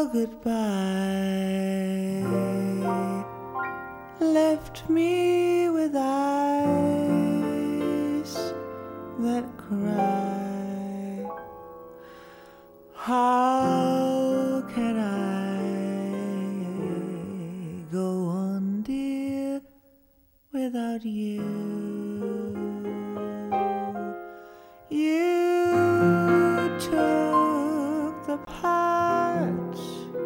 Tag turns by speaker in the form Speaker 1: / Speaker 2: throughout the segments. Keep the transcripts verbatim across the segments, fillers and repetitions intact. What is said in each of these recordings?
Speaker 1: goodbye left me with eyes that cry. How can I go on, dear, without you? You took the part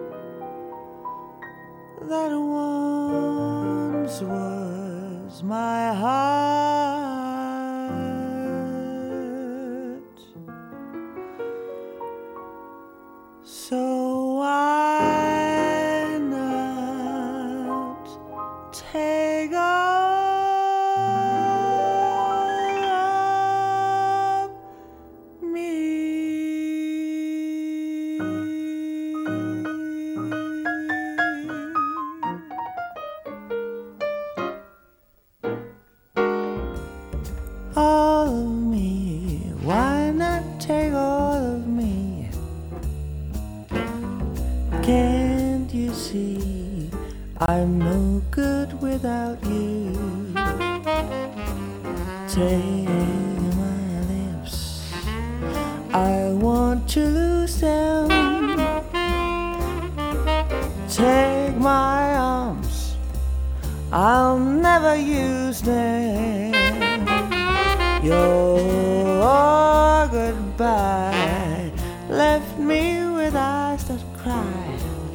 Speaker 1: that once was my heart, so why not take all of me? All of me, why not take all of me? Can't you see I'm no good without you? Take my lips, I want to lose them. Take my arms, I'll never use them. Your goodbye left me with eyes that cry.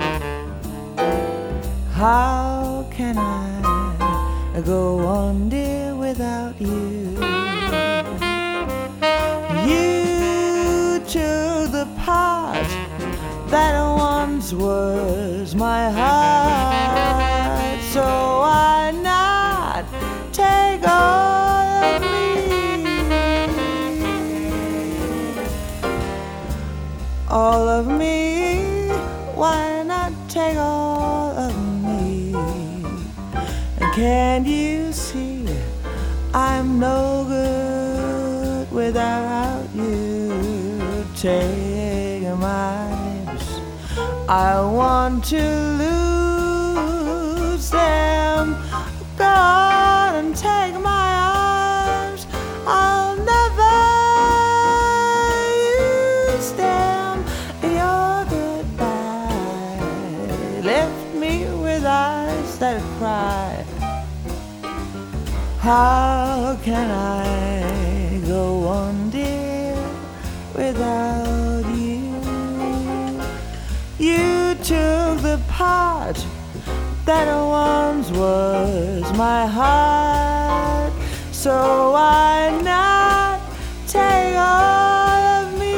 Speaker 1: How can I go on, dear, without you? You took the part that once was my heart, so why not take all of me? All of me, why not take all of me? Can't you see I'm no good without you? Take my lips, I want to lose them. Go on and take my arms, I'll never use them. Your goodbye left me with eyes that cry. How can I go on, dear, without you? You took the part that once was my heart, so why not take all of me?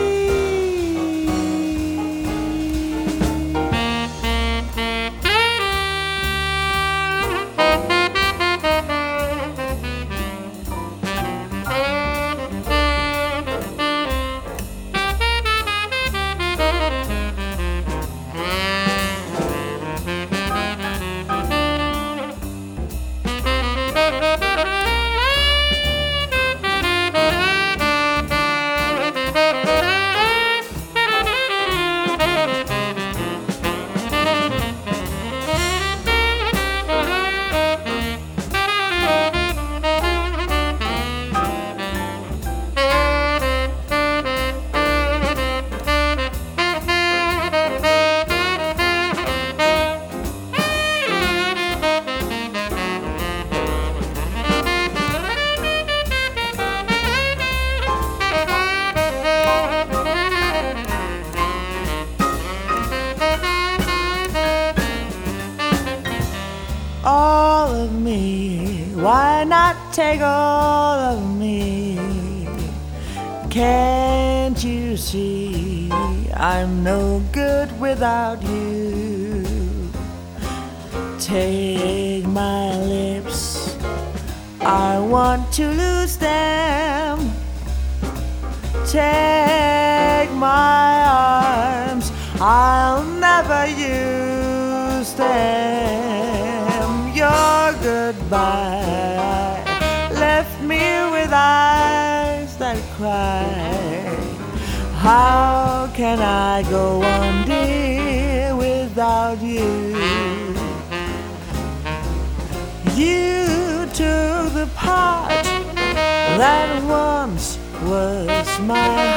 Speaker 1: All of me, why not take all of me? Can't you see I'm no good without you? Take my lips, I want to lose them. Take my arms, I'll never use them. Your goodbye left me with eyes that cry. How can I go on, dear, with without you. You took the part that once was mine.